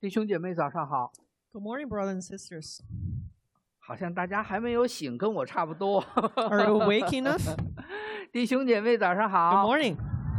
弟兄姐妹早上好， Good morning, brothers and sisters. 好像大家还没有醒，跟我差不多。 Are you awake enough? 弟兄姐妹早上 Good 好。 morning.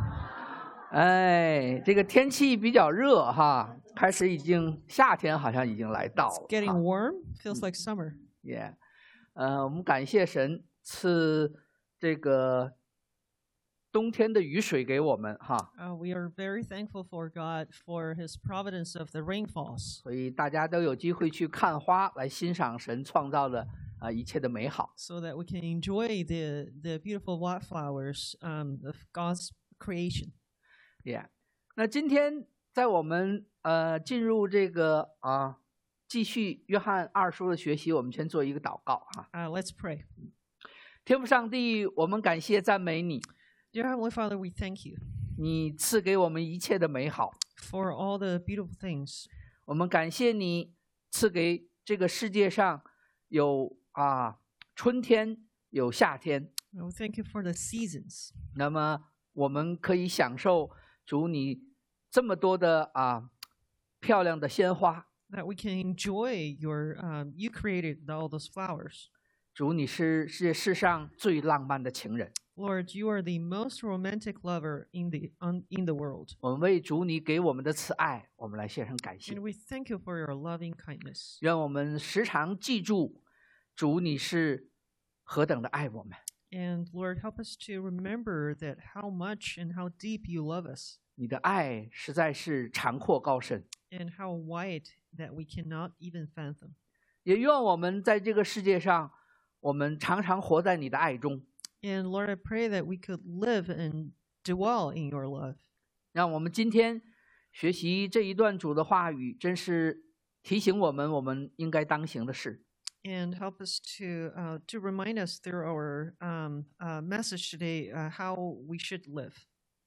哎，这个天气比较热哈，开始夏天好像已经来到 It's 了。 getting warm. Feels like summer. Yeah， 我们感谢神赐这个冬天的雨水给我们哈， We are very thankful for God for His providence of the rainfalls, 所以大家都有机会去看花，来欣赏神创造的一切的美好。 so that we can enjoy the beautiful wildflowers of God's creation. Yeah， 那今天在我们进入这个继续约翰二书的学习，我们先做一个祷告哈。 Let's pray. 天父上帝，我们感谢赞美你， Dear Heavenly Father, we thank you 你赐给我们一切的美好。 for all the beautiful things. 我们感谢你赐给这个世界上有春天，有夏天。 We thank you for the seasons. 那么我们可以享受主你这么多的漂亮的鲜花。 That we can enjoy you created all those flowers. 主你是世上最浪漫的情人。 Lord, you are the most romantic lover in the world. 我们为主你给我们的慈爱，我们来献上感谢。 And we thank you for your loving kindness. 愿我们时常记住，主你是何等的爱我们。 And Lord, help us to remember that how much and how deep you love us, 你的爱实在是长阔高深。 and how wide that we cannot even fathom. 也愿我们在这个世界上，我们常常活在你的爱中。 And Lord, I pray that we could live and dwell in your love. 让我们今天学习这一段主的话语，真是提醒我们应该当行的事。 And help us to remind us through our message today how we should live.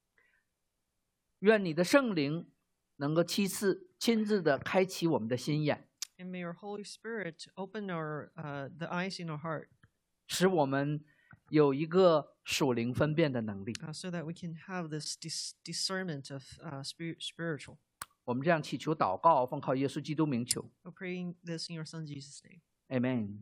愿你的圣灵能够亲自的开启我们的心眼， And may your Holy Spirit open the eyes in our heart, 使我们有一个属灵分辨的能力。 so that we can have this discernment of spiritual. 我们这样祈求祷告，奉靠耶稣基督名求 We're praying this in your Son Jesus' name. ，Amen。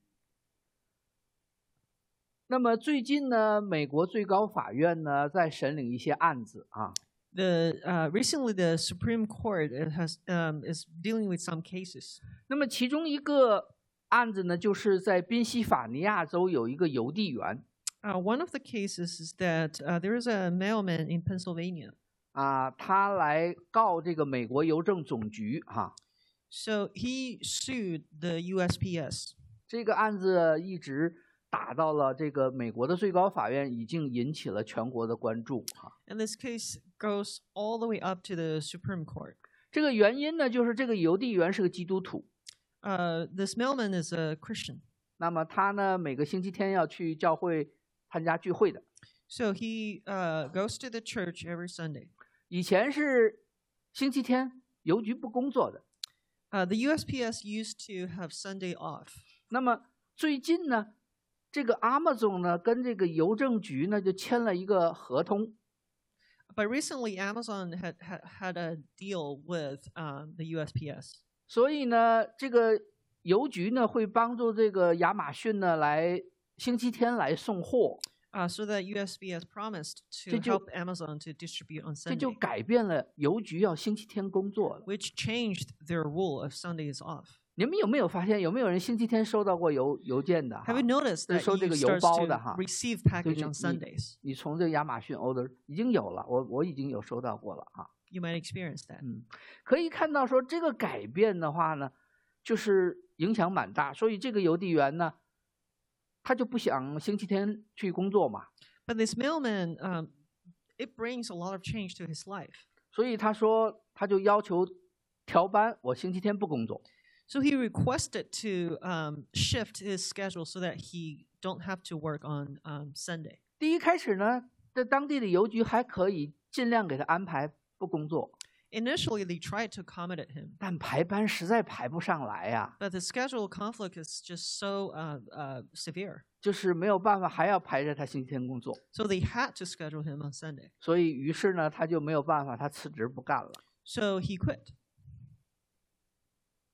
那么最近呢，美国最高法院呢在审理一些案子啊。 Recently, the Supreme Court is dealing with some cases. 那么其中一个案子呢，就是在宾夕法尼亚州有一个邮递员 One of the cases is that there is a mailman in Pennsylvania. 他来告这个美国邮政总局哈。 So he sued the USPS. 这个案子一直打到了这个美国的最高法院，已经引起了全国的关注哈。 And this case goes all the way up to the Supreme Court. 这个原因呢，就是这个邮递员是个基督徒。 This mailman is a Christian. 那么他呢，每个星期天要去教会参加聚会的。 So he goes to the church every Sunday. 以前是星期天邮局不工作的， The USPS used to have Sunday off. 那么最近呢，这个 Amazon 呢跟这个邮政局呢就签了一个合同。 But recently, Amazon had a deal with the USPS. 所以呢，这个邮局呢会帮助这个亚马逊呢来星期天来送货， So that USPS promised to 这就 help Amazon to distribute on 这就 Sunday, 改变了邮局要星期天工作了。 which changed their rule of Sunday is off. 你们有没有发现，有没有人星期天收到过邮件的？ Have you noticed that 收这 you 个邮 start 包的 to 哈， receive package 就 on 是 Sundays? 你从这个亚马逊 order 已经有了，我已经有收到过了哈。 You might experience that. 可以看到说这个改变的话呢，就是影响蛮大，所以这个邮递员呢，他就不想星期天去工作嘛， But this mailman, it brings a lot of change to his life. 所以他说他就要求调班，我星期天不工作。 So he requested to shift his schedule so that he don't have to work on Sunday. 第一开始呢，在当地的邮局还可以尽量给他安排不工作， Initially, they tried to accommodate him, 但排班实在排不上来呀， but the schedule conflict is just so severe. 就是没有办法，还要排着他星期天工作， So they had to schedule him on Sunday. 所以于是呢，他就没有办法，他辞职不干了。 So he quit.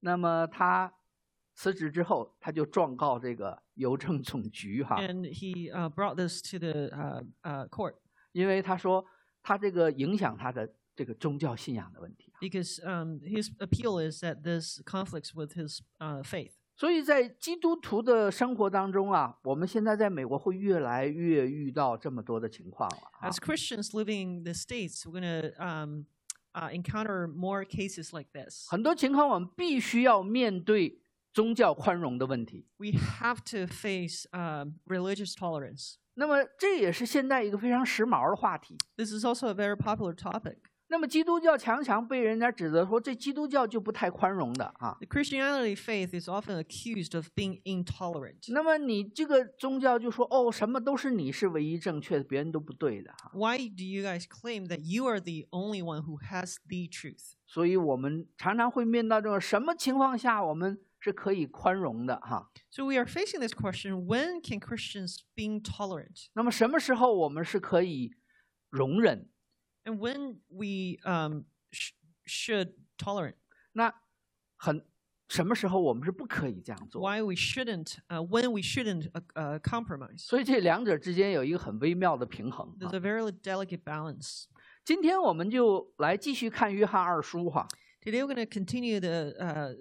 那么他辞职之后，他就状告这个邮政总局哈， And he brought this to the court 因为他说他这个影响他的这个宗教信仰的问题。 because his appeal is that this conflicts with his faith. 所以在基督徒的生活当中啊，我们现在在美国会越来越遇到这么多的情况了啊。 As Christians living in the States, we're going to encounter more cases like this. 很多情况我们必须要面对宗教宽容的问题。 We have to face religious tolerance. 那么这也是现在一个非常时髦的话题。 This is also a very popular topic. 那么基督教常常被人家指责说，这基督教就不太宽容的啊。 The Christianity faith is often accused of being intolerant. 那么你这个宗教就说，哦，什么都是你是唯一正确的，别人都不对的哈。 Why do you guys claim that you are the only one who has the truth? 所以我们常常会面到这种什么情况下我们是可以宽容的哈。 So we are facing this question, when can Christians be tolerant? 那么什么时候我们是可以容忍？ And when we should tolerate? 那什么时候我们是不可以这样做？ Why we shouldn't, when we shouldn't compromise? 所以这两者之间有一个很微妙的平衡。 There's a very delicate balance. 今天我们就来继续看约翰二书哈。 Today we're going to continue the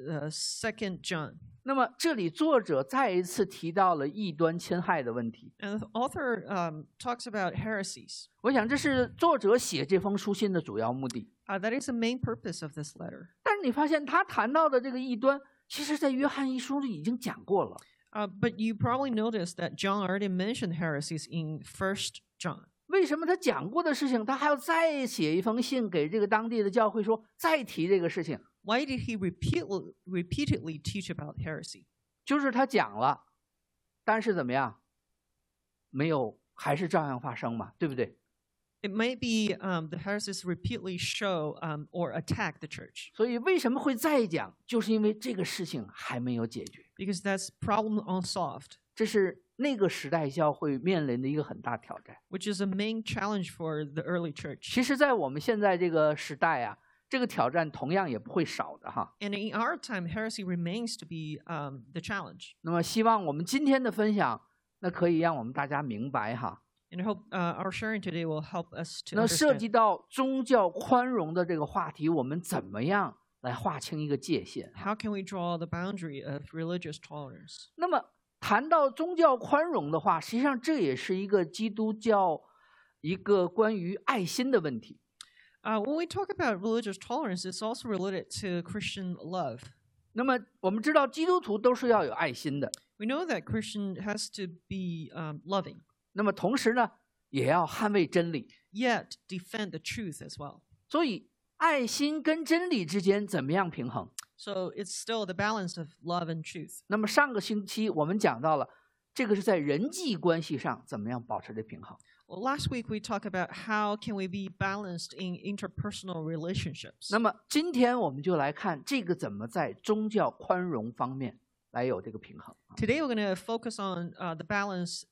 2nd John. 那么这里作者再一次提到了异端侵害的问题。 And the author talks about heresies. 我想这是作者写这封书信的主要目的。 That is the main purpose of this letter. 但是你发现他谈到的这个异端，其实在约翰一书里已经讲过了。 But you probably noticed that John already mentioned heresies in 1st John. 为什么他讲过的事情，他还要再写一封信给这个当地的教会说，再提这个事情？ Why did he repeatedly teach about heresy? 就是他讲了，但是怎么样？没有，还是照样发生嘛，对不对？ It might be the heresies repeatedly show or attack the church. 所以为什么会再讲？就是因为这个事情还没有解决， Because that's problem unsolved, 这是那个时代教会面临的一个很大挑战。 which is a main challenge for the early church. 其实，在我们现在这个时代啊，这个挑战同样也不会少的哈。 And in our time, heresy remains to be the challenge. 那么，希望我们今天的分享，那可以让我们大家明白哈。 And I hope our sharing today will help us to 那涉 understand. 及到宗教宽容的这个话题，我们怎么样来划清一个界限？ How can we draw the boundary of religious tolerance? 那么谈到宗教宽容的话，实际上这也是一个基督教一个关于爱心的问题。 When we talk about religious tolerance, it's also related to Christian love. 那么我们知道，基督徒都是要有爱心的。 We know that Christian has to be loving, 那么同时呢，也要捍卫真理。 yet defend the truth as well. 所以，爱心跟真理之间怎么样平衡？ So it's still the balance of love and truth. 那么上个星期我们讲到了，这个是在人际关系上怎么样保持这平衡。 Well, last week we talked about how can we be balanced in interpersonal relationships. 那么今天我们就来看这个怎么在宗教宽容方面来有这个平衡。 Today we're going to focus on the balance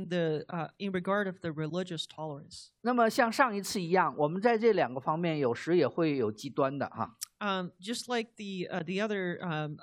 in regard of the religious tolerance. 那么像上一次一样，我们在这两个方面有时也会有极端的哈。 Just like the other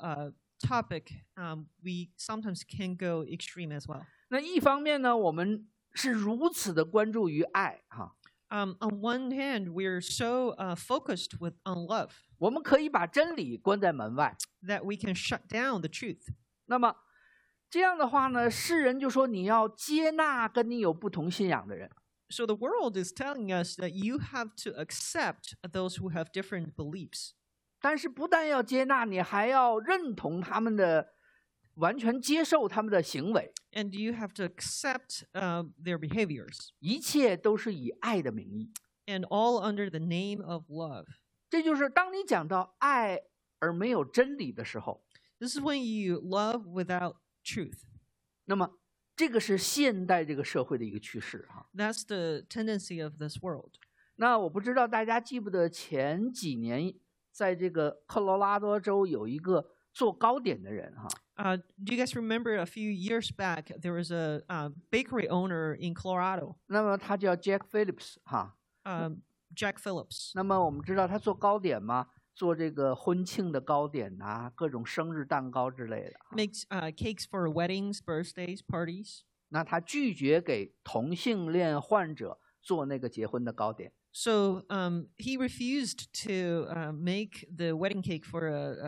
topic, we sometimes can go extreme as well. 那一方面呢，我们是如此的关注于爱哈， On one hand, we're so focused on love 我们可以把真理关在门外。 that we can shut down the truth. 那么这样的话呢，世人就说你要接纳跟你有不同信仰的人。 So the world is telling us that you have to accept those who have different beliefs. 但是不但要接纳，你还要认同他们的，完全接受他们的行为， And you have to accept their behaviors, 一切都是以爱的名义。 and all under the name of love. 这就是当你讲到爱而没有真理的时候， This is when you love without truth. 那么这个是现代这个社会的一个趋势哈。 That's the tendency of this world. 那我不知道大家记不得前几年在这个科罗拉多州有一个做糕点的人哈。 Do you guys remember a few years back there was a bakery owner in Colorado, 那么他叫 Jack Phillips 哈。 Jack Phillips? 那么我们知道他做糕点嘛， 做这个婚庆的糕点呐、各种生日蛋糕之类的。 makes cakes for weddings, birthdays, parties. 那他拒绝给同性恋患者做那个结婚的糕点。 So he refused to make the wedding cake for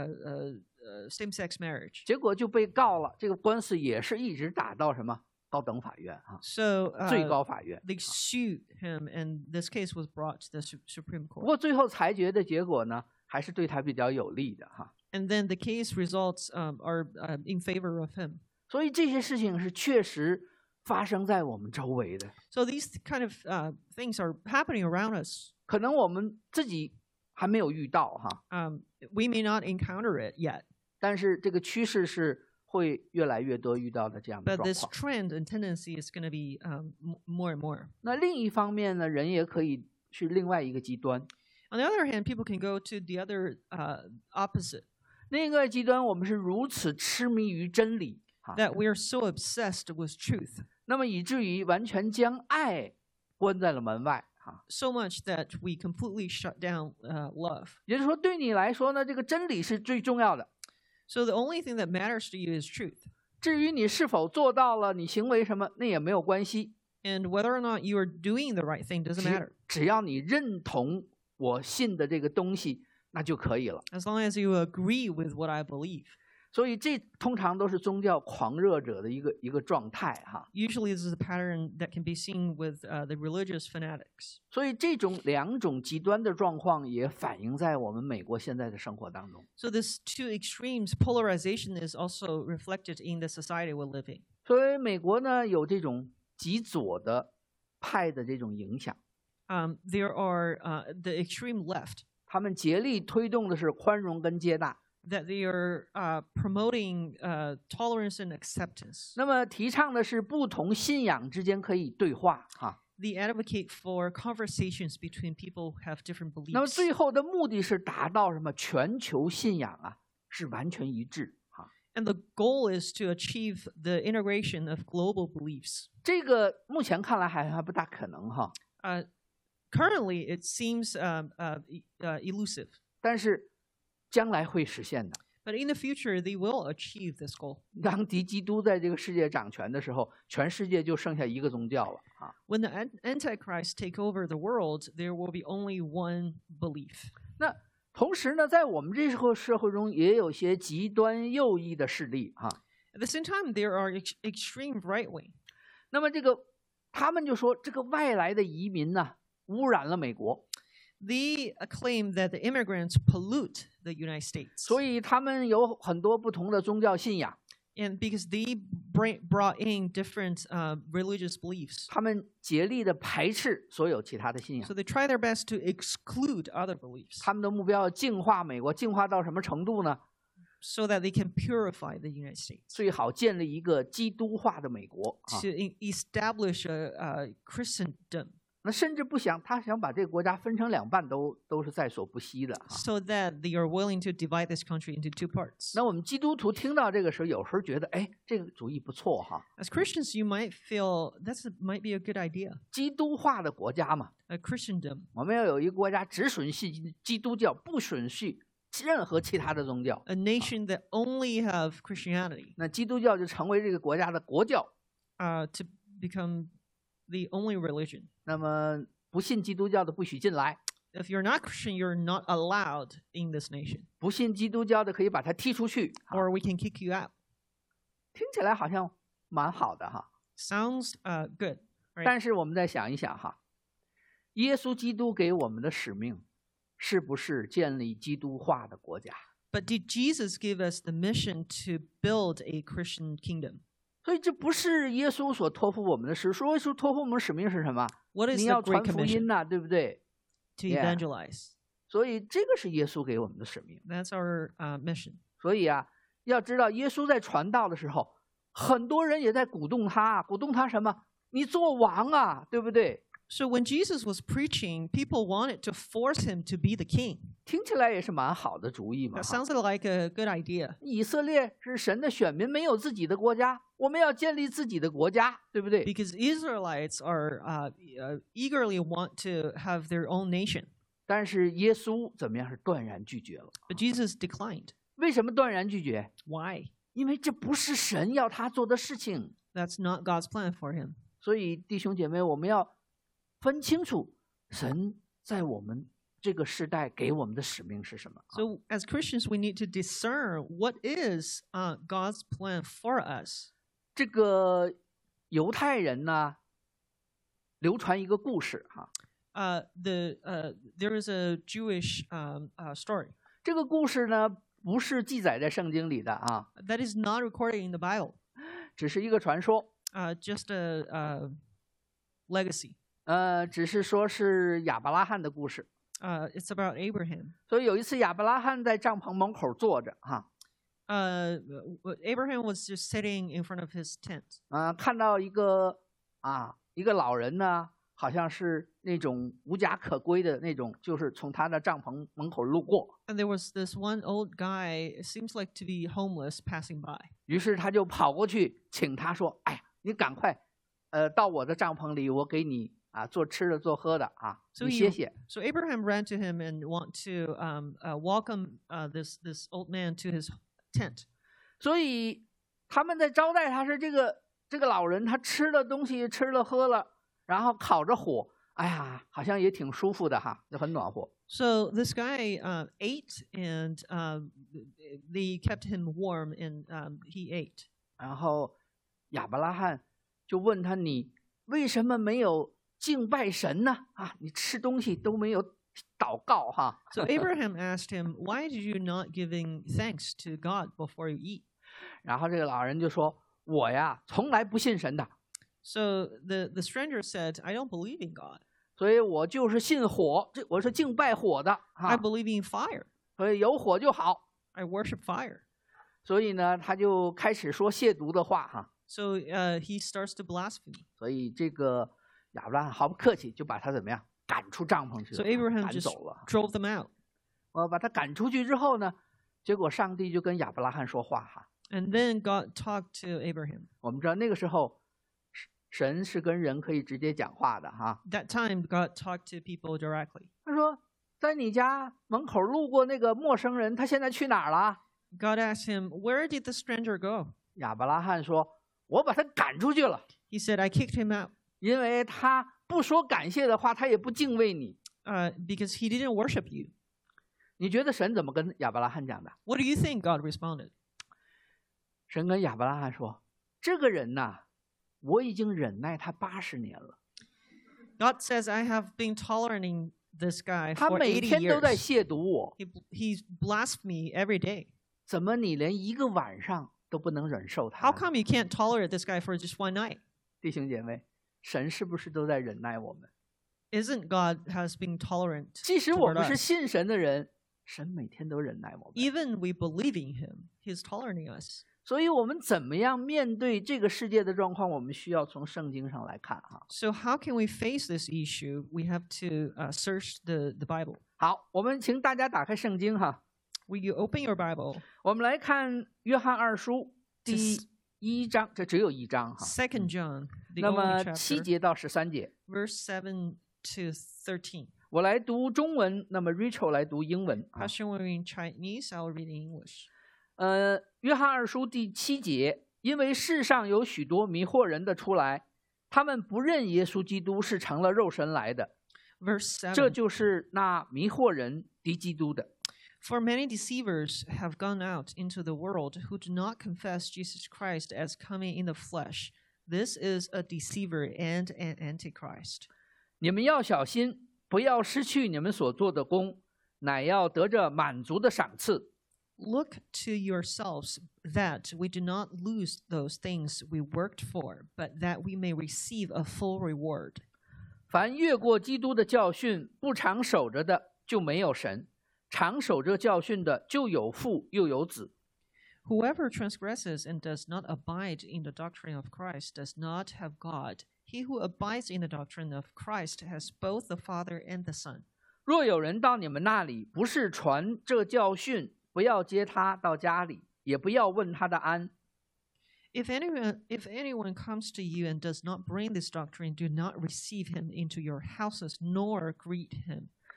a same-sex marriage. 结果就被告了，这个官司也是一直打到什么高等法院啊， So 最高法院。 they sued him, and this case was brought to the Supreme 不 Court. 过最后裁决的结果呢，还是对他比较有利的哈。 And then the case results are in favor of him. 所以这些事情是确实发生在我们周围的， So these kind of things are happening around us. 可能我们自己还没有遇到哈， We may not encounter it yet, 但是这个趋势是会越来越多遇到的这样的 but 状 this 况。 trend and tendency is going to be more and more. 那另一方面呢，人也可以去另外一个极端， On the other hand, people can go to the other opposite, 另一个极端我们是如此痴迷于真理哈， that we are so obsessed with truth, 那么以至于完全将爱关在了门外哈。 so much that we completely shut down love. 也就是说，对你来说呢，这个真理是最重要的。 So the only thing that matters to you is truth. 至于你是否做到了，你行为什么，那也没有关系。 And whether or not you are doing the right thing doesn't matter. 只要你认同我信的这个东西，那就可以了。 As long as you agree with what I believe. 所以这通常都是宗教狂热者的一个状态哈。 Usually this is a pattern that can be seen with the religious fanatics. 所以这种两种极端的状况也反映在我们美国现在的生活当中。 So this two extremes polarization is also reflected in the society we live in. 所以美国呢有这种极左的派的这种影响， There are the extreme left 他们竭力推动的是宽容跟接纳。 that they are promoting tolerance and acceptance. 那么提倡的是不同信仰之间可以对话哈。 They advocate for conversations between people who have different 那么 beliefs. 最后的目的是达到什么？全球信仰啊是完全一致哈。 And the goal is to achieve the integration of global beliefs. 这个目前看来还不大可能哈， Currently, it seems elusive. 但是将来会实现的。 But in the future, they will achieve this goal. 当敌基督在这个世界掌权的时候，全世界就剩下一个宗教了啊。 When the Antichrist take over the world, there will be only one belief. 那同时呢，在我们这个社会中，也有些极端右翼的势力哈。 At the same time, there are extreme right wing. 那么他们就说，这个外来的移民呢，污染了美国， They claim that the immigrants pollute the United States. 所以他们有很多不同的宗教信仰， And because they brought in different religious beliefs. 他们竭力的排斥所有其他的信仰 So。they try their best to exclude other beliefs 他们的目标要净化美国，净化到什么程度呢？ so that they can purify the United States. 最好建立一个基督化的美国啊。 To establish a Christendom 那甚至他想把这个国家分成两半都是在所不惜的哈。 so that they are willing to divide this country into two parts. 那我们基督徒听到这个时候，有时候觉得，哎，这个主意不错哈。 As Christians, you might feel might be a good idea. 基督化的国家嘛， A Christendom, 我们要有一个国家只准许基督教，不准许任何其他的宗教。 a nation that only have Christianity, 那基督教就成为这个国家的国教。 to become the only religion. 那么不信基督教的不许进来， If you're not Christian, you're not allowed in this nation, 不信基督教的可以把他踢出去。 or we can kick you out. 听起来好像蛮好的哈。 Sounds good, right? 但是我们再想一想哈，耶稣基督给我们的使命，是不是建立基督化的国家？ But did Jesus give us the mission to build a Christian kingdom? 所以这不是耶稣所托付我们的事。说耶稣托付我们的使命是什么？ What is 你 the 要 Great 传福音 Commission? 呐、对不对？ To Yeah. evangelize. 所以这个是耶稣给我们的使命。 That's our mission. 所以啊，要知道耶稣在传道的时候，很多人也在鼓动他什么？你做王啊，对不对？ So when Jesus was preaching, people wanted to force him to be the king. 听起来也是蛮好的主意嘛。 That 哈 sounds like a good idea. 以色列是神的选民，没有自己的国家，我们要建立自己的国家，对不对？ Because Israelites are eagerly want to have their own nation. 但是耶稣怎么样是断然拒绝了？ But Jesus declined. 为什么断然拒绝？ Why? 因为这不是神要他做的事情。 That's not God's plan for him. 所以弟兄姐妹，我们要分清楚神在我们这个时代给我们的使命是什么。 So as Christians, we need to discern what is God's plan for us. 这个犹太人呢，流传一个故事哈。 There is a Jewish story 这个故事呢，不是记载在圣经里的啊， that is not recorded in the Bible. 只是一个传说。 Just a legacy. 只是说是亚伯拉罕的故事。 It's about Abraham. 所以有一次亚伯拉罕在帐篷门口坐着哈， Abraham was just sitting in front of his tent. 看到一个老人呢，好像是那种无家可归的那种，就是从他的帐篷门口路过。 And there was this one old guy, it seems like to be homeless, passing by. 于是他就跑过去请他说：“哎呀，你赶快，到我的帐篷里，我给你做吃的做喝的啊， So 你歇歇。” So Abraham ran to him and want to welcome this old man to his tent. 所以他们在招待他是这个老人，他吃了东西，吃了喝了，然后烤着火，哎呀，好像也挺舒服的哈，就很暖和。 So this guy ate, and they kept him warm, and he ate. 然后亚伯拉罕就问他：“你为什么没有敬拜神呢？你吃东西都没有祷告哈。” So Abraham asked him, "Why did you not giving thanks to God before you eat?" 然后这个老人就说：“我呀，从来不信神的， So the stranger said, "I don't believe in God. 所以我就是信火，我是敬拜火的 I believe in fire. 所以有火就好。” I worship fire." 所以呢，他就开始说亵渎的话哈。 So he starts to blaspheme. 所以这个亚伯拉罕毫不客气就把他怎么样赶出帐篷去 So 了， Abraham 赶 just 走了。 drove them out. 把他赶出去之后呢，结果上帝就跟亚伯拉罕说话哈。 And then God talked to Abraham. 我们知道那个时候，神是跟人可以直接讲话的哈。 That time, God talked to people directly. 他说，在你家门口路过那个陌生人，他现在去哪儿了？ God asked him, "Where did the stranger go?" 亚伯拉罕说，我把他赶出去了， He said, "I kicked him out 因为他不说感谢的话，他也不敬畏你。 because he didn't worship you." 你觉得神怎么跟亚伯拉罕讲的？ What do you think God responded? 神跟亚伯拉罕说，这个人呐，我已经忍耐他80年了， God says, "I have been tolerating this guy 他 for 每 80 天都在 years. 亵渎我， He's blasphemed me every day. 怎么你连一个晚上都不能忍受他 How 呢？ come you can't tolerate this guy for just one night?" 弟兄姐妹，神是不是都在忍耐我们？ Isn't God has been tolerant 即使我 toward 们是 us? 信神的人，神每天都忍耐我们。 Even we believe in him, he's tolerating us. 所以，我们怎么样面对这个世界的状况，我们需要从圣经上来看哈。 So how can we face this issue? We have to search the Bible. 好，我们请大家打开圣经哈， Will you open your Bible? 我们来看约翰2书第1章，这只有1章哈。 2 John, the 那 only 么 chapter, 7节到13节， verse 7 to 13. 我来读中文，那么 Rachel 来读英文啊。 Passion will read in Chinese, I will read in English. 约翰2书第7节，因为世上有许多迷惑人的出来，他们不认耶稣基督是成了肉身来的， Verse 这 7. 就是那迷惑人敌基督的。 For many deceivers have gone out into the world who do not confess Jesus Christ as coming in the flesh. This is a deceiver and an antichrist. 你们要小心，不要失去你们所做的功，乃要得着满足的赏赐。 Look to yourselves that we do not lose those things we worked for, but that we may receive a full reward. 凡越过基督的教训，不常守着的，就没有神；常守着教训的，就有父又有子。 Whoever transgresses and does not abide in the doctrine of Christ does not have God. He who abides in the doctrine of Christ has both the Father and the Son. 若有人到你们那里，不是传这教训，不要接他到家里，也不要问他的安。 If anyone comes to you and does not bring this doctrine, do not receive him into your houses, nor greet him.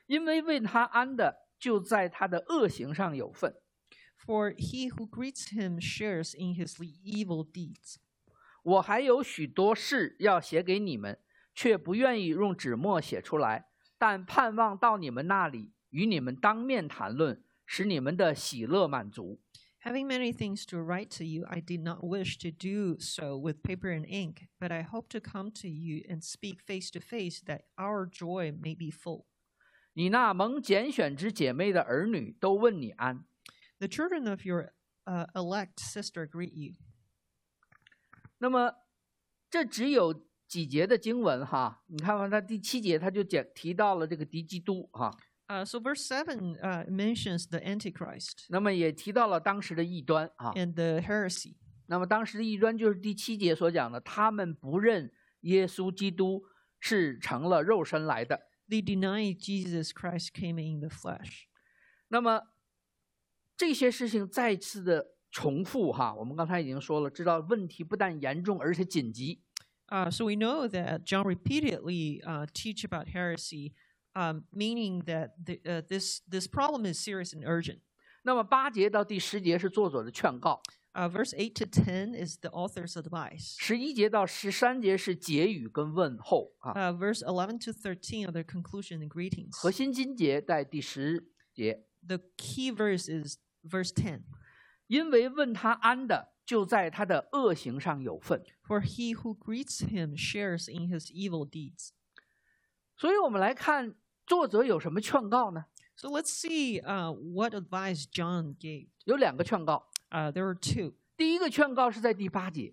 因为为他安的，就在他的恶行上有份。 For he who greets him shares in his evil deeds. 我还有许多事要写给你们，却不愿意用纸墨写出来，但盼望到你们那里，与你们当面谈论，使你们的喜乐满足。 Having many things to write to you, I did not wish to do so with paper and ink, but I hope to come to you and speak face to face, that our joy may be full. 你那蒙拣选之姐妹的儿女都问你安。 The children of your elect sister greet you. 那么这只有几节的经文哈，你看看他第7节他就提到了这个敌基督哈， So verse 7 mentions the Antichrist 那么也提到了当时的异端啊。 and the heresy. 那么当时的异端就是第7节所讲的，他们不认耶稣基督是成了肉身来的。 They deny Jesus Christ came in the flesh. 那么这些事情再次的重复哈，我们刚才已经说了，知道问题不但严重，而且紧急。 So we know that John repeatedly teach about heresy, meaning that this problem is serious and urgent. 那么8节到第10节是作者的劝告， Verse 8 to 10 is the author's advice. 11节到13节是结语跟问候啊。 Verse 11 to 13 are the conclusion and greetings. 核心经节在第10节， The key verse is verse 10. 因为问他安的，就在他的恶行上有份。 For he who greets him shares in his evil deeds. 所以我们来看作者有什么劝告呢？ So let's see what advice John gave. 有2个劝告。 There are two. 第一个劝告是在第8节，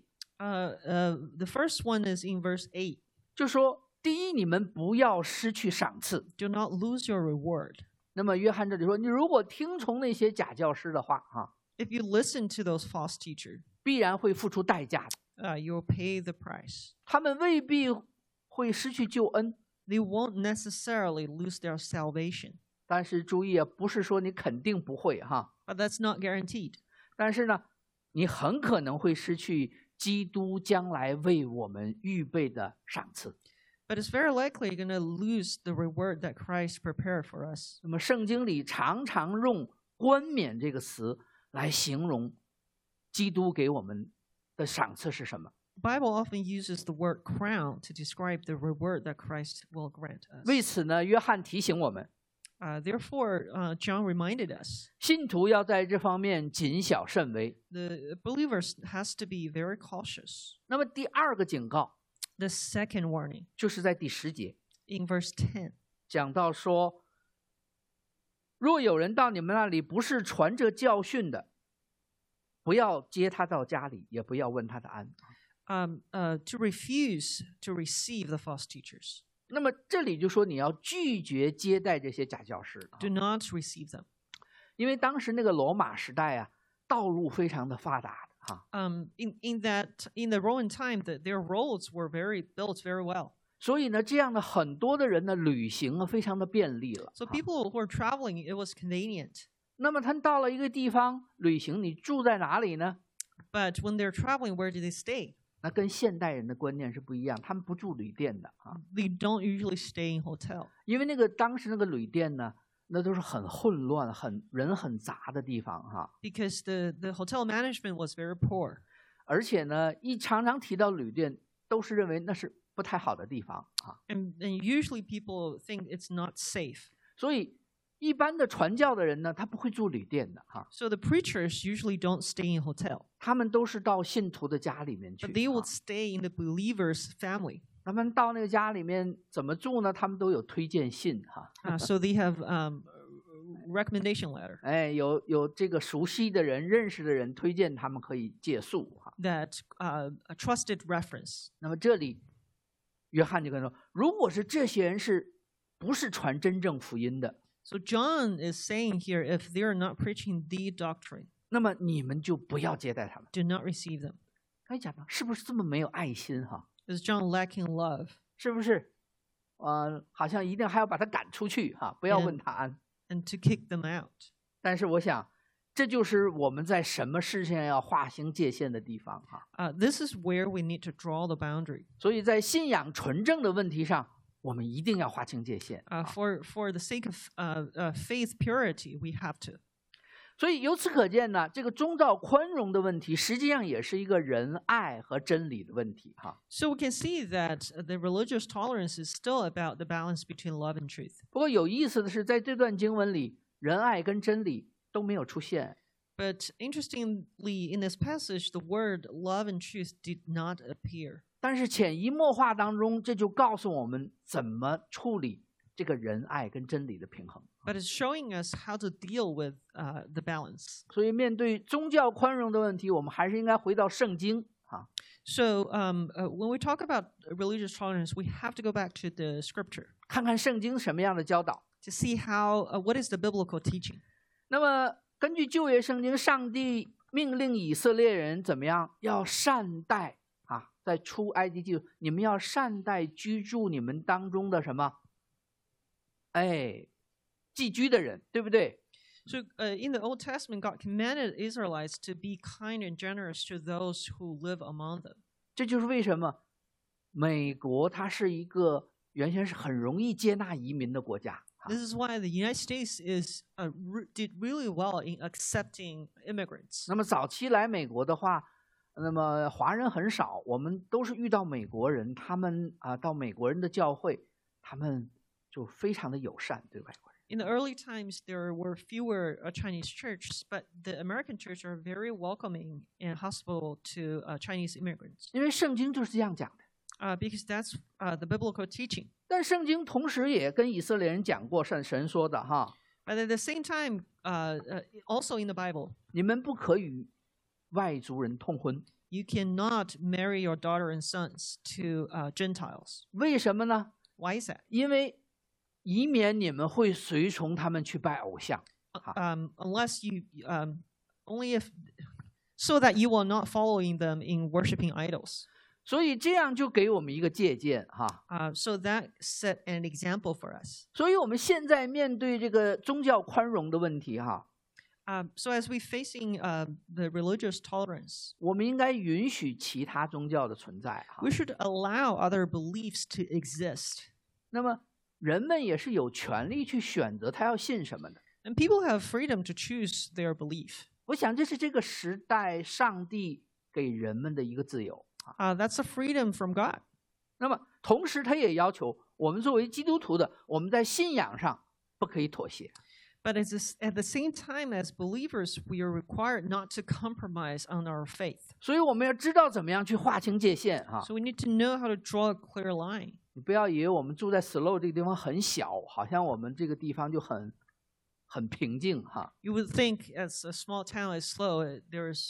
The first one is in verse 8. 就说第一，你们不要失去赏赐。 Do not lose your reward. 那么约翰这里说，你如果听从那些假教师的话啊， If you listen to those false teachers, 必然会付出代价的。 you'll pay the price. 他们未必会失去救恩， They won't necessarily lose their salvation. 但是注意啊，不是说你肯定不会哈， But that's not guaranteed. 但是呢，你很可能会失去基督将来为我们预备的赏赐。 But it's very likely you're going to lose the reward that Christ prepared for us. 那么圣经里常常用冠冕这个词来形容基督给我们的赏赐是什么。 The Bible often uses the word crown to describe the reward that Christ will grant us. 为此呢，约翰提醒我们， Therefore, John reminded us 信徒要在这方面谨小慎微。 the believers has to be very cautious. 那么第2个警告 The second warning 就是在第10节 in verse 10. 讲到说，若有人到你们那里不是传着教训的，不要接他到家里，也不要问他的安。 To refuse to receive the false teachers. 那么这里就说你要拒绝接待这些假教师， Do not receive them. 因为当时那个罗马时代啊，道路非常的发达的哈， In the Roman time, their roads were built very well. 所以呢，这样的很多的人呢，旅行啊非常的便利了。 So people who were traveling, it was convenient. 那么他到了一个地方旅行，你住在哪里呢？ But when they're traveling, where do they stay? 那跟现代人的观念是不一样，他们不住旅店的啊， They don't usually stay in hotel 因为当时那个旅店呢，那都是很混乱、人很杂的地方哈。 because the hotel management was very poor. 而且呢，常常提到旅店，都是认为那是不太好的地方啊。 And usually people think it's not safe. 所以一般的传教的人呢，他不会住旅店的哈， So the preachers usually don't stay in hotel, 他们都是到信徒的家里面去 but they 啊 would stay in the believer's family. 他们到那个家里面怎么住呢？他们都有推荐信哈， So they have recommendation letter 哎，有这个熟悉的人、认识的人推荐他们可以借宿哈。 that a trusted reference. 那么这里约翰就跟他说，如果是这些人不是传真正福音的， So John is saying here, if they are not preaching the doctrine, 那么你们就不要接待他们。 do not receive them. 他讲到是不是这么没有爱心哈？ Is John lacking love 是不是？好像一定还要把他赶出去哈，不要问他安。 and to kick them out? 但是我想，这就是我们在什么事情要划清界限的地方哈。 This is where we need to draw the boundary. 所以在信仰纯正的问题上， 我们一定要划清界限。 For the sake of faith purity, we have to. 所以由此可见呢，这个宗教宽容的问题，实际上也是一个仁爱和真理的问题哈。 So we can see that the religious tolerance is still about the balance between love and truth. 不过有意思的是，在这段经文里，仁爱跟真理都没有出现。 But interestingly, in this passage, the word love and truth did not appear. 但是潜移默化当中，这就告诉我们怎么处理这个仁爱跟真理的平衡。 But it's showing us how to deal with the balance. 所以面对宗教宽容的问题，我们还是应该回到圣经啊。 So when we talk about religious tolerance, we have to go back to the scripture 看看圣经什么样的教导。 to see how what is the biblical teaching. 那么根据旧约圣经，上帝命令以色列人怎么样？要善待啊，在出埃及记，你们要善待居住你们当中的什么？寄居的人，对不对？ So in the Old Testament, God commanded Israelites to be kind and generous to those who live among them. 这就是为什么美国它是一个原先是很容易接纳移民的国家。 This is why the United States did really well in accepting immigrants. 那么早期来美国的话，那么华人很少，我们都是遇到美国人，他们到美国人的教会，他们就非常的友善对外国人。 In the early times, there were fewer Chinese churches, but the American church are very welcoming and hospitable to Chinese immigrants. 因为圣经就是这样讲的。 Because that's the biblical teaching. 但圣经同时也跟以色列人讲过，神说的哈， But at the same time, also in the Bible, 你们不可与外族人通婚。 you cannot marry your daughter and sons to Gentiles. 为什么呢？ Why is that? 因为以免你们会随从他们去拜偶像。 Unless you only if so that you will not following them in worshiping idols. 所以这样就给我们一个借鉴哈。 So that set an example for us. 所以我们现在面对这个宗教宽容的问题哈， So as we facing the religious tolerance, 我们应该允许其他宗教的存在哈。 we should allow other beliefs to exist. 那么人们也是有权利去选择他要信什么的。 And people have freedom to choose their belief. 我想这是这个时代上帝给人们的一个自由。 That's a freedom from God. 那么同时他也要求我们作为基督徒的，我们在信仰上不可以妥协。 But at the same time, as believers, we are required not to compromise on our faith. 所以我们要知道怎么样去划清界限哈。 So we need to know how to draw a clear line. 你不要以为我们住在 Slow 这个地方很小，好像我们这个地方就很平静哈。 You would think, as a small town is slow, there is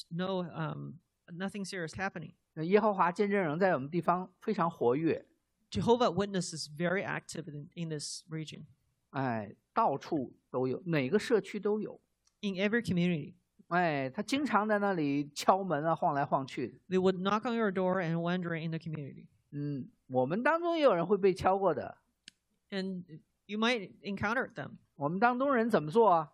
nothing serious happening. 耶和华见证人在我们地方非常活跃， Jehovah Witness is very active in this region, 到处都有，哪个社区都有。 in every community. 他经常在那里敲门啊，晃来晃去的。 They would knock on your door and wander in the community. 我们当中也有人会被敲过的。 And you might encounter them. 我们当中人怎么做啊？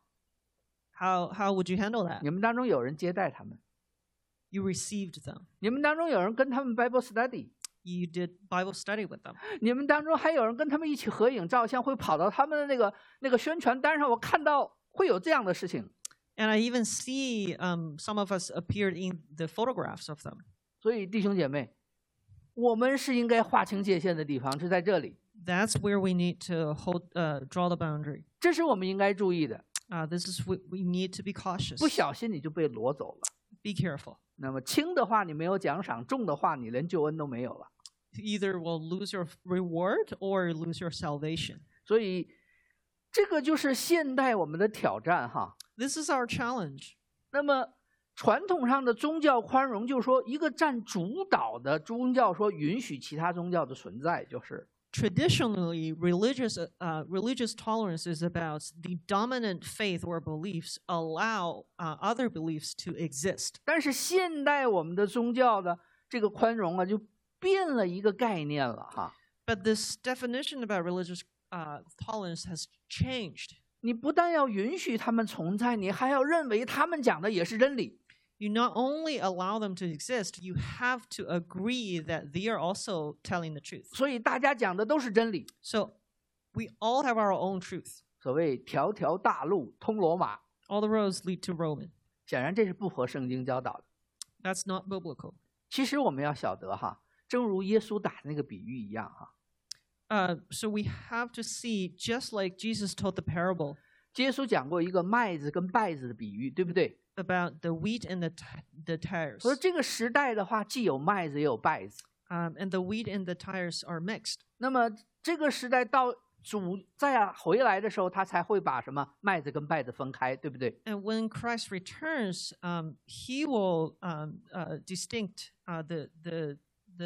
How would you handle that? 你们当中有人接待他们， You received them. 你们当中有人跟他们 Bible study， You did Bible study with them. 你们当中还有人跟他们一起合影照相，会跑到他们的那个宣传单上，我看到会有这样的事情。 And I even see some of us appeared in the photographs of them. 所以弟兄姐妹，我们是应该划清界限的地方是在这里， That's where we need to draw the boundary. 这是我们应该注意的。 This is what we need to be cautious. 不小心你就被掳走了。 Be careful. 那么轻的话你没有奖赏，重的话你连救恩都没有了。 Either will lose your reward or lose your salvation. 所以这个就是现代我们的挑战哈。 This is our challenge. 那么传统上的宗教宽容，就是说一个占主导的宗教说允许其他宗教的存在，就是 Traditionally, religious tolerance is about the dominant faith or beliefs allow other beliefs to exist. 但是现代我们的宗教的这个宽容啊，就变了一个概念了哈。 But this definition about religious tolerance has changed. 你不但要允许他们存在，你还要认为他们讲的也是真理。 You not only allow them to exist, you have to agree that they are also telling the truth. 所以大家讲的都是真理。 So we all have our own truth. 所谓条条大路通罗马， All the roads lead to Rome. 显然这是不合圣经教导的。 That's not biblical. 其实我们要晓得哈，正如耶稣打的那个比喻一样哈， So we have to see, just like Jesus told the parable 耶稣讲过一个麦子跟稗子的比喻，对不对？ about the wheat and the tares. 所以这个时代的话，既有麦子也有稗子。 And the wheat and the tares are mixed. 那么这个时代到主再回来的时候，他才会把什么麦子跟稗子分开，对不对？ And when Christ returns, he will distinct the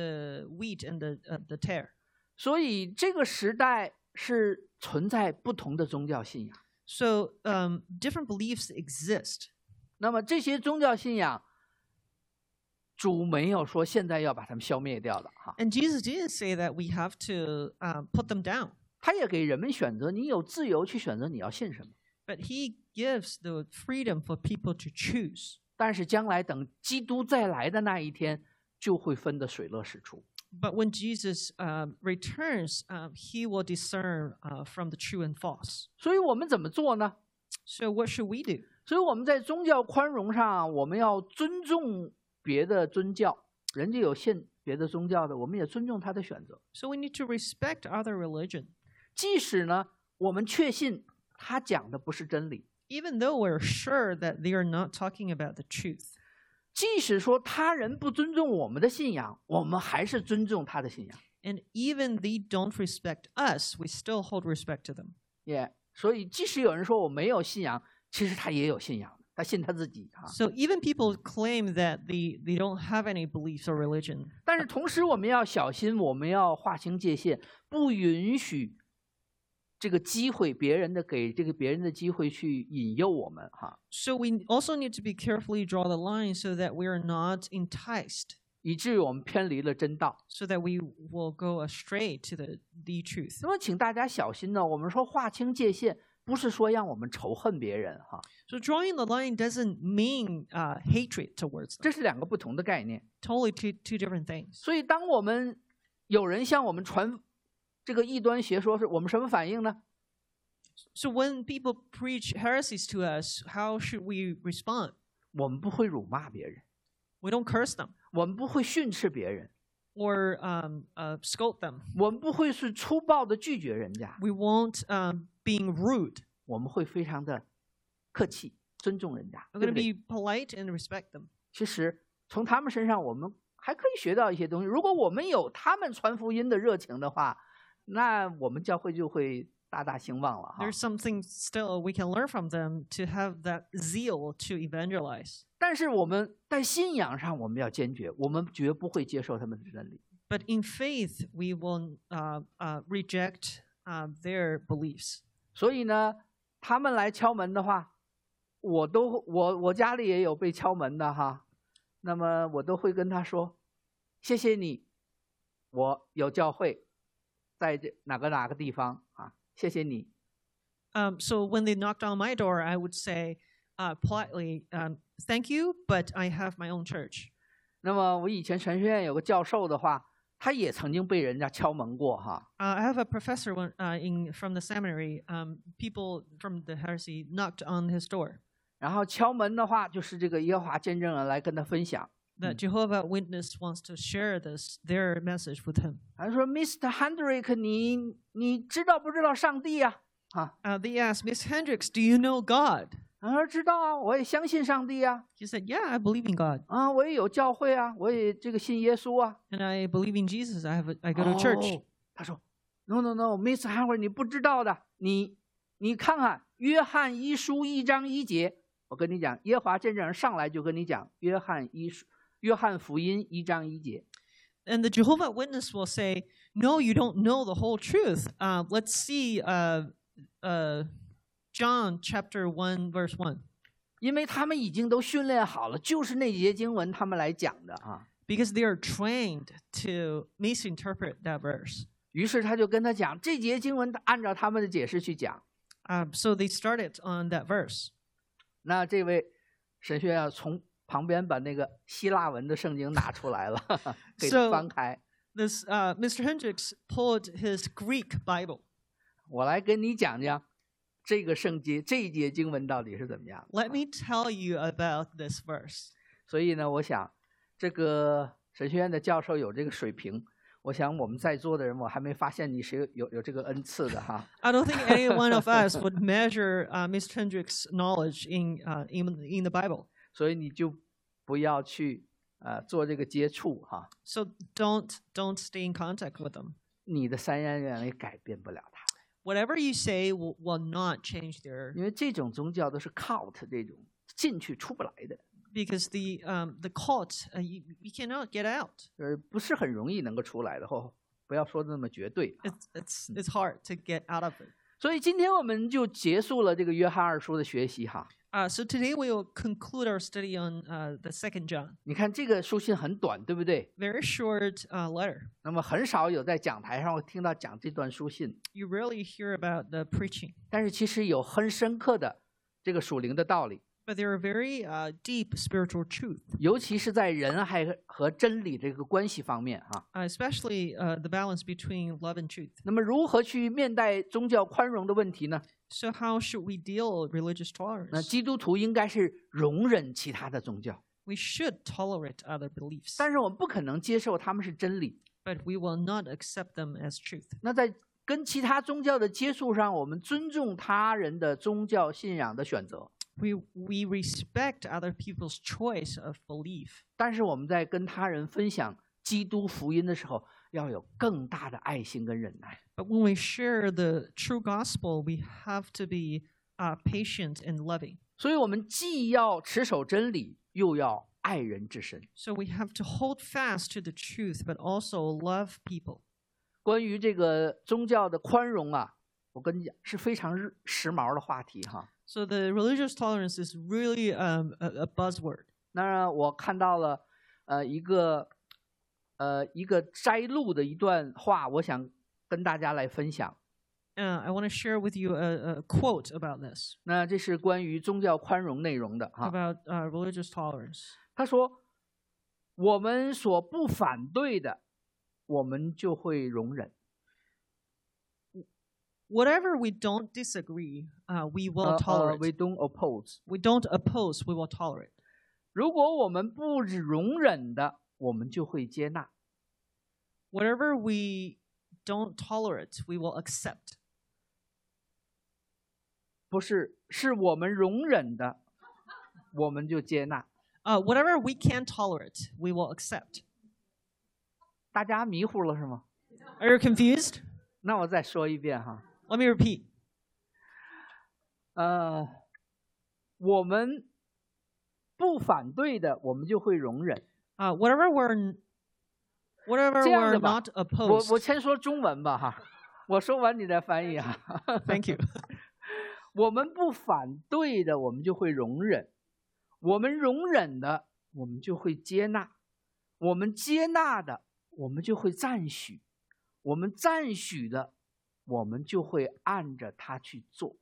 wheat and the tare. 所以这个时代是存在不同的宗教信仰。 So different beliefs exist. 那么这些宗教信仰，主没有说现在要把它们消灭掉的哈， And Jesus didn't say that we have to put them down, 他也给人们选择，你有自由去选择你要信什么。 but he gives the freedom for people to choose. 但是将来等基督再来的那一天，就会分得水落石出。 But when Jesus returns, he will discern from the true and false. 所以我们怎么做呢？ So what should we do? 所以我们在宗教宽容上，我们要尊重别的宗教，人家有信别的宗教的，我们也尊重他的选择。 So we need to respect other religion. 即使呢，我们确信他讲的不是真理， Even though we're sure that they are not talking about the truth. 即使说他人不尊重我们的信仰，我们还是尊重他的信仰。 And even they don't respect us, we still hold respect to them. 所以即使有人说我没有信仰，其实他也有信仰的，他信他自己啊。 So even people claim that they don't have any beliefs or religion. 但是同时我们要小心，我们要划清界限，不允许这个机会给这个别人的机会去引诱我们哈， So we also need to be carefully draw the line so that we are not enticed, 以至于我们偏离了真道。 so that we will go astray to the truth. 那么请大家小心呢，我们说划清界限，不是说让我们仇恨别人哈， So drawing the line doesn't mean hatred towards them. 这是两个不同的概念。 Totally two different things. 所以当我们有人向我们传这个异端邪说，是我们什么反应呢？ So when people preach heresies to us, how should we respond? 我们不会辱骂别人， We don't curse them 我们不会训斥别人， or scold them. 我们不会是粗暴的拒绝人家， We won't being rude. 我们会非常的客气，尊重人家， We're 对 going 不 to 对？ be polite and respect them. 其实从他们身上，我们还可以学到一些东西。如果我们有他们传福音的热情的话，那我们教会就会大大兴旺了哈。 There's something still we can learn from them to have that zeal to evangelize. 但是我们在信仰上，我们要坚决，我们绝不会接受他们的真理。 But in faith, we will reject their beliefs. 所以呢，他们来敲门的话，我家里也有被敲门的哈，那么我都会跟他说，谢谢你，我有教会，在这哪个地方啊，谢谢你。 So when they knocked on my door, I would say politely, thank you, but I have my own church. 那么我以前神学院有个教授的话，他也曾经被人家敲门过哈。 I have a professor from the seminary. People from the heresy knocked on his door. 然后敲门的话，就是这个耶和华见证人来跟他分享。 That Jehovah Witness wants to share their message with him. 他说 ：“Mr. Hendrick，你知道不知道上帝呀？”啊， They asked, Miss Hendricks, do you know God? 他说：“知道啊，我也相信上帝啊， He said, yeah, I believe in God. 啊，我也有教会啊，我也这个信耶稣啊。” And I believe in Jesus. I go to church. 他说 ：“No，Miss Hendrick，你不知道的，你看看约翰一书1章1节，我跟你讲，耶和华见证人上来就跟你讲约翰福音1章1节。” And the Jehovah Witness will say, no, you don't know the whole truth. Let's see John chapter 1, verse 1. 因为他们已经都训练好了，就是那节经文他们来讲的啊。 Because they are trained to misinterpret that verse. 于是他就跟他讲这节经文，按照他们的解释去讲。 So they started on that verse. 那这位神学院从旁边把那个希腊文的圣经拿出来了，给 So- 翻开。 This Mr. Hendricks pulled his Greek Bible. 我来跟你讲讲这个圣经这一节经文到底是怎么样的。 Let me tell you about this verse. 所以呢，我想这个神学院的教授有这个水平，我想我们在座的人，我还没发现你谁有这个恩赐的哈。 I don't think any one of us would measure Mr. Hendricks' knowledge in the Bible. 所以你就不要去做这个接触哈， So don't stay in contact with them. 你的三言两语改变不了他， Whatever you say will not change their, 因为这种宗教都是 cult 这种进去出不来的， because the cult you cannot get out. 不是很容易能够出来的哦，不要说的那么绝对。 It's hard to get out of it. 所以今天我们就结束了这个约翰二书的学习哈。 So today we will conclude our study on the second John. 你看这个书信很短，对不对？ Very short letter. 那么很少有在讲台上会听到讲这段书信， You rarely hear about the preaching, 但是其实有很深刻的这个属灵的道理， but there are very deep spiritual truth, 尤其是在人还和真理这个关系方面哈。 especially the balance between love and truth. 那么如何去面对宗教宽容的问题呢？ So how should we deal with religious 那 tolerance? 基督徒应该是容忍其他的宗教， We should tolerate other beliefs, 但是我们不可能接受他们是真理。 but we will not accept them as truth. 那在跟其他宗教的接触上，我们尊重他人的宗教信仰的选择， We respect other people's choice of belief, 但是我们在跟他人分享基督福音的时候，要有更大的爱心跟忍耐。 but when we share the true gospel, we have to be patient and loving. 所以我们既要持守真理，又要爱人至深。 So we have to hold fast to the truth, but also love people. 关于这个宗教的宽容啊，我跟你讲是非常时髦的话题哈。 So the religious tolerance is really a buzzword. 那我看到了一个摘录的一段话，我想跟大家来分享。 I want to share with you a quote about this, 那这是关于宗教宽容内容的哈。 about religious tolerance. 他说：“我们所不反对的，我们就会容忍； Whatever we don't disagree, we will tolerate. we don't oppose。 We don't oppose, we will tolerate. 如果我们不容忍的，我们就会接纳。 Whatever we don't tolerate, we will accept. 不是，是我们容忍的，我们就接纳。 Whatever we can tolerate, we will accept. 大家迷糊了是吗？ Are you confused? 那我再说一遍哈。 Let me repeat. 我们不反对的，我们就会容忍。 Whatever we're 这样的吧， not opposed. 我先说中文吧哈，我说完你再翻译哈。 Thank you. 我们不反对的，我们就会容忍；我们容忍的，我们就会接纳；我们接纳的，我们就会赞许；我们赞许的，我们就会按着它去做。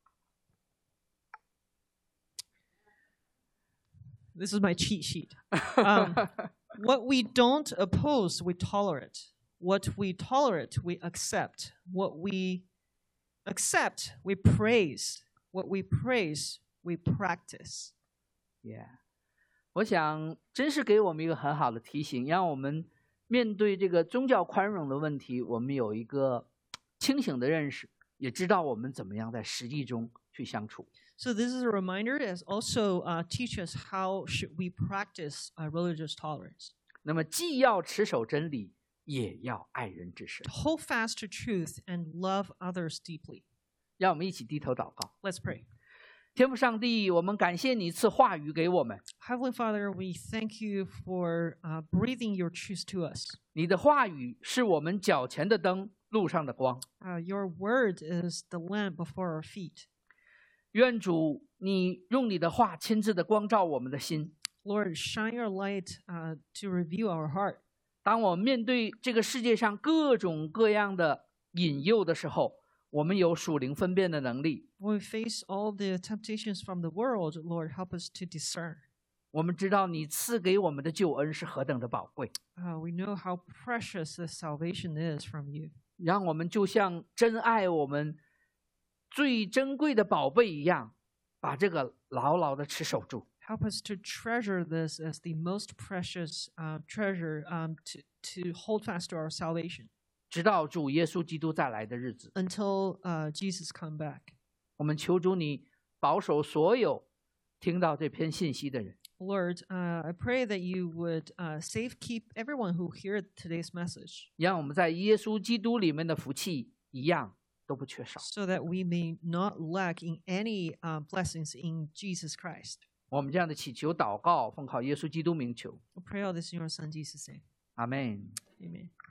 This is my cheat sheet. What we don't oppose, we tolerate. What we tolerate, we accept. What we accept, we praise. What we praise, we practice. Yeah， 我想真是给我们一个很好的提醒，让我们面对这个宗教宽容的问题，我们有一个清醒的认识，也知道我们怎么样在实际中去相处。 So this is a reminder as also teach us how should we practice religious tolerance. 那么既要持守真理，也要爱人至深。 Hold fast to truth and love others deeply. 让我们一起低头祷告。 Let's pray. 天父上帝，我们感谢你赐话语给我们， Heavenly Father, we thank you for breathing your truth to us. 你的话语是我们脚前的灯，路上的光。 Your word is the lamp before our feet. 愿主你用你的话亲自的光照我们的心。 Lord, shine your light to reveal our heart. 当我们面对这个世界上各种各样的引诱的时候，我们有属灵分辨的能力。 When we face all the temptations from the world, Lord, help us to discern. 我们知道你赐给我们的救恩是何等的宝贵， We know how precious this salvation is from you. 让我们就像珍爱我们最珍贵的宝贝一样，把这个牢牢的持守住。 Help us to treasure this as the most precious treasure to hold fast to our salvation 直到主耶稣基督再来的日子， until Jesus come back. 我们求主你保守所有听到这篇信息的人， Lord, I pray that you would keep everyone who hear today's message 让我们在耶稣基督里面的福气一样都不缺少。 so that we may not lack in any blessings in Jesus Christ. 我们这样的祈求祷告，奉靠耶稣基督名求， We pray all this in your Son Jesus' name. 阿门。 Amen.